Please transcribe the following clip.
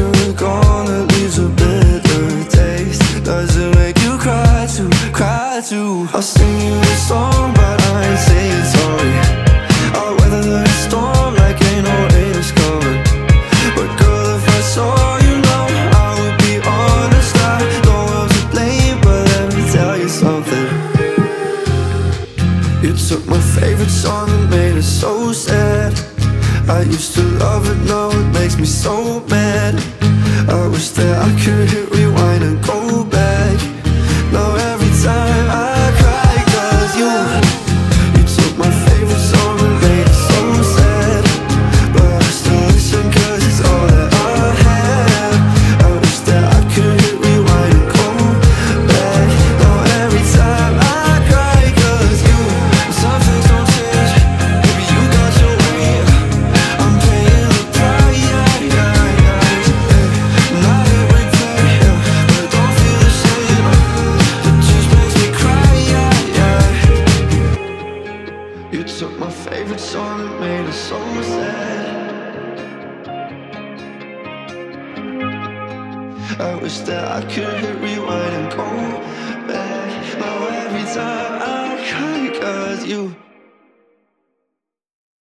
you're gone, that leaves a bitter taste. Does it make you cry too, cry too? I'll sing you a song, but I ain't saying sorry. I'll weather the storm like ain't no rain is coming. But girl, if I saw you now, I would be honest. I know I'm to blame, but let me tell you something. You took my favorite song and made it so sad. I used to love it, now it makes me so mad. I wish that I could hit rewind and go back. Now every time I cry, cause you took my favorite song and made it so sad. But I still listen cause it's all that I have. I wish that I could hit rewind and go back. Now every time I cry, cause some things don't change. Baby, you got your way. I'm paying the price, not a regret, but don't feel the shame. It just makes me cry, You took my favorite song and made it so sad. I wish that I could hit rewind and go back. Now every time I cry, cause you